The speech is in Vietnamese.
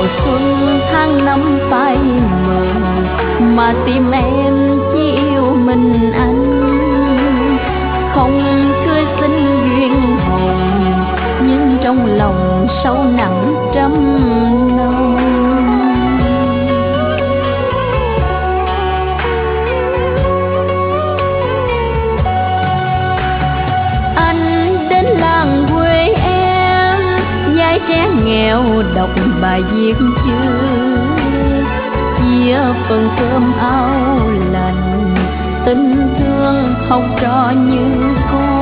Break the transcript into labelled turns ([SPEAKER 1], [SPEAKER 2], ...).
[SPEAKER 1] xuân tháng năm phai mờ, mà tim em chỉ yêu mình anh. Không cưới xin duyên hồng, nhưng trong lòng sâu nặng trăm nồng. Anh đến làng quê em, nhai trẻ nghèo đọc bài viết chưa, chia phần cơm áo lành, tình thương học trò như con.